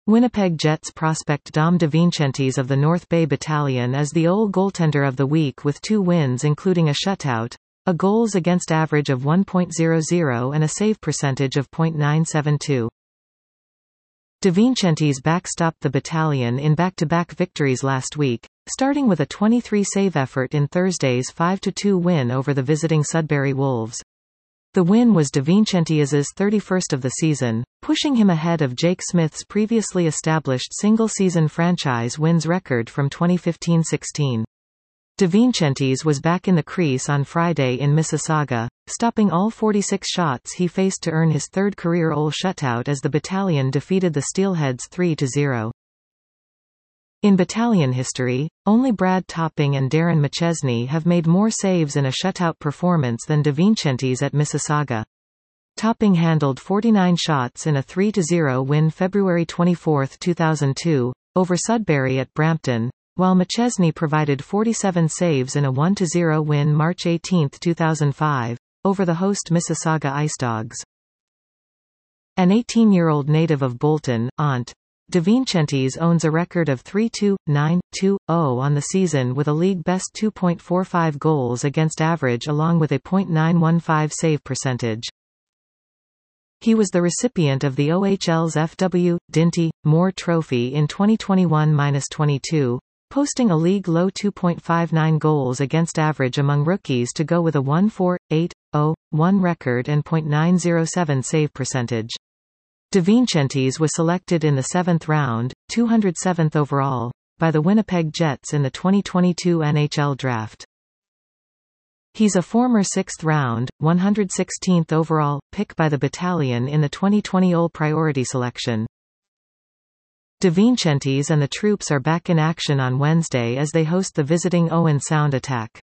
Winnipeg Jets prospect Dom DeVincentis of the North Bay Battalion is the OL goaltender of the week with 2 wins including a shutout, a goals against average of 1.00 and a save percentage of .972. DeVincentis backstopped the battalion in back-to-back victories last week, starting with a 23-save effort in Thursday's 5-2 win over the visiting Sudbury Wolves. The win was DeVincentis' 31st of the season, pushing him ahead of Jake Smith's previously established single-season franchise wins record from 2015-16. DeVincentis was back in the crease on Friday in Mississauga, stopping all 46 shots he faced to earn his 3rd career OL shutout as the battalion defeated the Steelheads 3-0. In battalion history, only Brad Topping and Darren McChesney have made more saves in a shutout performance than DeVincentis at Mississauga. Topping handled 49 shots in a 3-0 win February 24, 2002, over Sudbury at Brampton, while McChesney provided 47 saves in a 1-0 win March 18, 2005, over the host Mississauga Icedogs. An 18-year-old native of Bolton, Ont. DeVincentis owns a record of 3-2-9-2-0 on the season with a league-best 2.45 goals against average along with a .915 save percentage. He was the recipient of the OHL's F.W. Dinty Moore Trophy in 2021-22, posting a league-low 2.59 goals against average among rookies to go with a 1.48-0-1 record and .907 save percentage. DeVincentis was selected in the 7th round, 207th overall, by the Winnipeg Jets in the 2022 NHL Draft. He's a former 6th round, 116th overall, pick by the Battalion in the 2020 OL Priority Selection. DeVincentis and the troops are back in action on Wednesday as they host the visiting Owen Sound Attack.